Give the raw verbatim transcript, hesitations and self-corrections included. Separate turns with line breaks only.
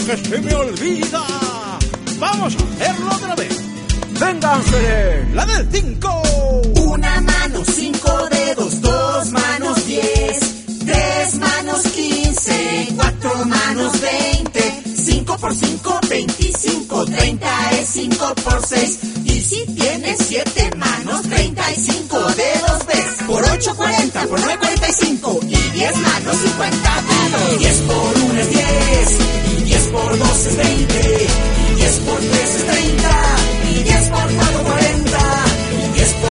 que se me olvida. Vamos a hacerlo otra vez. Venga, Ángeles, la del cinco.
Una mano, cinco dedos, dos manos, diez, tres manos, quince, cuatro manos, veinte, cinco por cinco, veinticinco, treinta es cinco por seis. Y si tienes siete manos, treinta y cinco dedos ves. Por ocho, cuarenta, por nueve, cuarenta y cinco. Y diez manos, cincuenta dedos. diez por